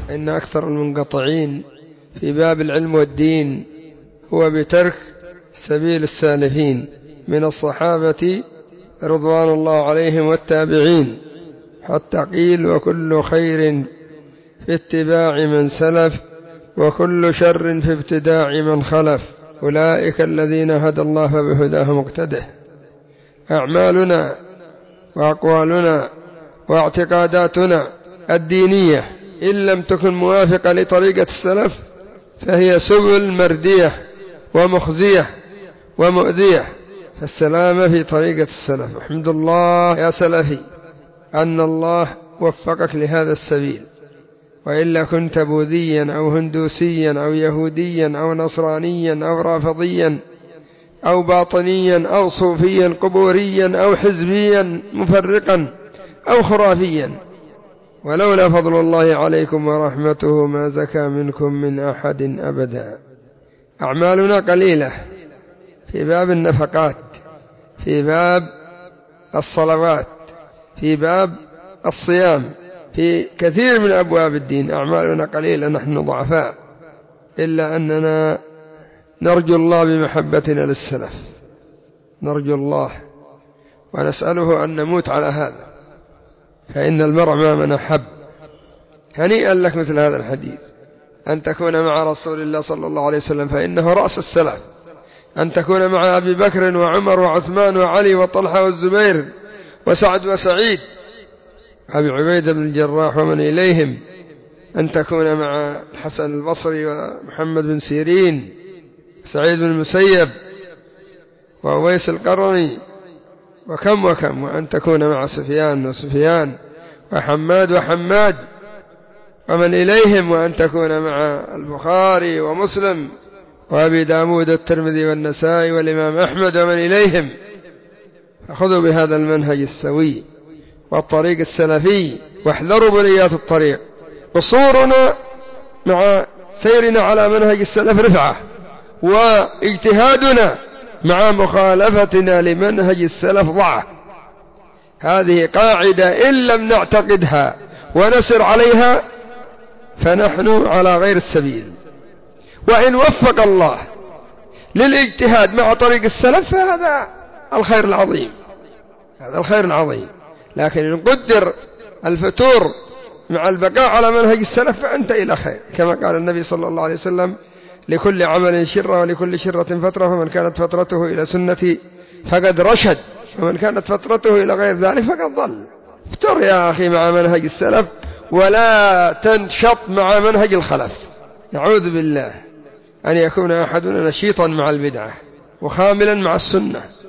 إن أكثر المنقطعين في باب العلم والدين هو بترك سبيل السالفين من الصحابة رضوان الله عليهم والتابعين، حتى قيل وكل خير في اتباع من سلف وكل شر في ابتداع من خلف، أولئك الذين هدى الله فبهداه مقتده. أعمالنا وأقوالنا واعتقاداتنا الدينية إن لم تكن موافقة لطريقة السلف فهي سبل مردية ومخزية ومؤذية، فالسلامة في طريقة السلف. احمد الله يا سلفي أن الله وفقك لهذا السبيل، وإلا كنت بوذيا أو هندوسيا أو يهوديا أو نصرانيا أو رافضيا أو باطنيا أو صوفيا قبوريا أو حزبيا مفرقا أو خرافيا، ولولا فضل الله عليكم ورحمته ما زكى منكم من أحد أبدا. أعمالنا قليلة في باب النفقات، في باب الصلوات، في باب الصيام، في كثير من أبواب الدين أعمالنا قليلة، نحن ضعفاء، إلا أننا نرجو الله بمحبتنا للسلف، نرجو الله ونسأله أن نموت على هذا، فإن المرء ما من أحب. هنيئا لك مثل هذا الحديث، أن تكون مع رسول الله صلى الله عليه وسلم فإنه رأس السلف، أن تكون مع أبي بكر وعمر وعثمان وعلي وطلحة والزبير وسعد وسعيد أبي عبيدة بن الجراح ومن إليهم، أن تكون مع الحسن البصري ومحمد بن سيرين سعيد بن المسيب وأويس القرني وكم، وأن تكون مع سفيان وسفيان وحماد وحماد ومن إليهم، وأن تكون مع البخاري ومسلم وأبي داود الترمذي والنسائي والإمام أحمد ومن إليهم. فخذوا بهذا المنهج السوي والطريق السلفي واحذروا بليات الطريق. قصورنا مع سيرنا على منهج السلف رفعة، واجتهادنا مع مخالفتنا لمنهج السلف ضعف. هذه قاعدة إن لم نعتقدها ونسر عليها فنحن على غير السبيل، وإن وفق الله للاجتهاد مع طريق السلف فهذا الخير العظيم، هذا الخير العظيم. لكن إن قدر الفتور مع البقاء على منهج السلف فأنت إلى خير، كما قال النبي صلى الله عليه وسلم: لكل عمل شرة ولكل شرة فترة، فمن كانت فترته إلى سنتي فقد رشد، ومن كانت فترته إلى غير ذلك فقد ضل. افتر يا أخي مع منهج السلف ولا تنشط مع منهج الخلف. نعوذ بالله أن يكون أحدنا نشيطا مع البدعة وخاملا مع السنة.